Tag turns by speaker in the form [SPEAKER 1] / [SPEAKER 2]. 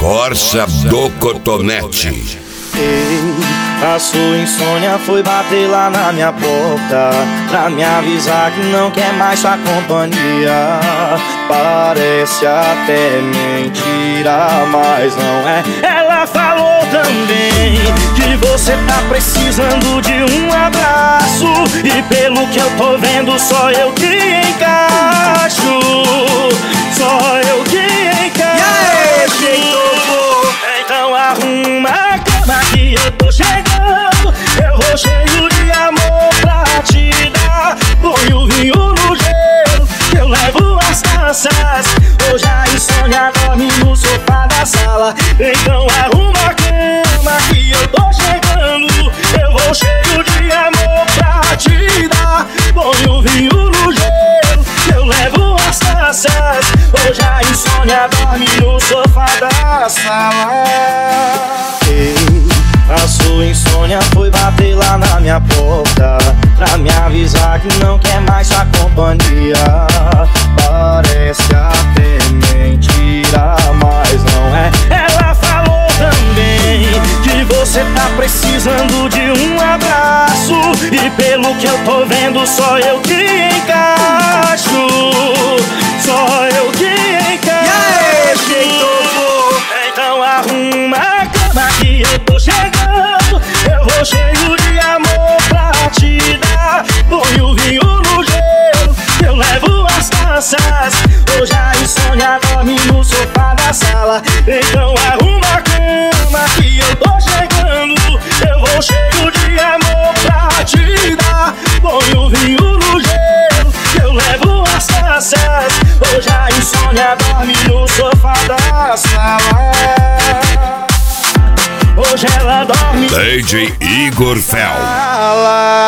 [SPEAKER 1] Corsa do Cotonete.
[SPEAKER 2] Ei, a sua insônia foi bater lá na minha porta pra me avisar que não quer mais sua companhia. Parece até mentira, mas não é. Ela falou também que você tá precisando de um abraço, e pelo que eu tô vendo só eu que encaixo. Só eu que encaixo. Então arruma a cama que eu tô chegando. Eu vou cheio de amor pra te dar. Põe o vinho no gelo, que eu levo as taças. Hoje a insônia dorme no sofá da sala. Então arruma a cama que eu tô chegando. Eu vou cheio de amor pra te dar. Põe o vinho no gelo, que eu levo as taças. Hoje a insônia dorme no sofá da sala. Ei, a sua insônia foi bater lá na minha porta pra me avisar que não quer mais sua companhia. Parece até mentira, mas não é. Ela falou também que você tá precisando de um abraço, e pelo que eu tô vendo só eu que encaixo. Só eu que encaixo. Então arruma a cama que eu tô chegando. Eu vou cheio de amor pra te dar. Põe o vinho no gelo, eu levo as taças. Hoje a insônia dorme no sofá da sala. Então arruma a cama que eu tô chegando. Eu vou cheio de amor pra te dar. Põe o vinho no gelo, eu levo as taças. Hoje a insônia dorme no sofá da sala. Hoje ela dorme
[SPEAKER 1] DJ Igor Fel.